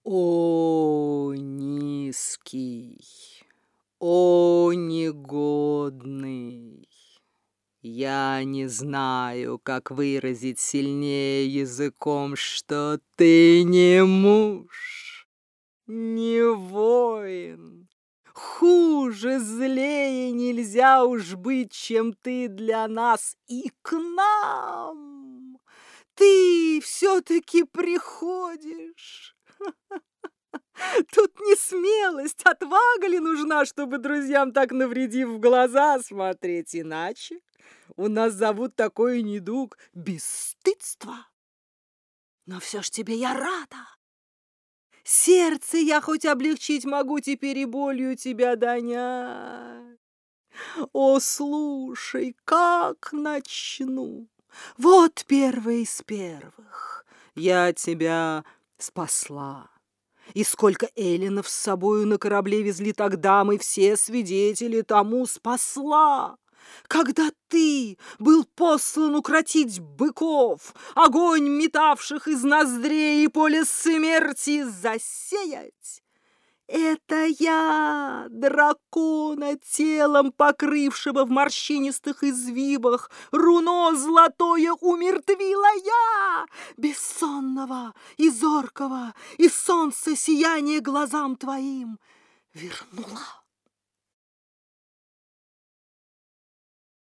О, низкий, о, негодный! Я не знаю, как выразить сильнее языком, что ты не муж, не воин. Хуже, злее нельзя уж быть, чем ты для нас и к нам. Ты все-таки приходишь. Тут не смелость, отвага ли нужна, чтобы друзьям так навредив в глаза смотреть? Иначе у нас зовут такой недуг бесстыдство. Но все ж тебе я рада. Сердце я хоть облегчить могу, теперь и болью тебя донять. О, слушай, как начну. Вот первый из первых. Я тебя спасла. И сколько эллинов с собою на корабле везли тогда, мы все свидетели тому, спасла. Когда ты был послан укротить быков, огонь метавших из ноздрей и поле смерти засеять, это я, дракона телом покрывшего в морщинистых извивах, руно золотое умертвила я, бессонного и зоркого, и солнце сияние глазам твоим вернула.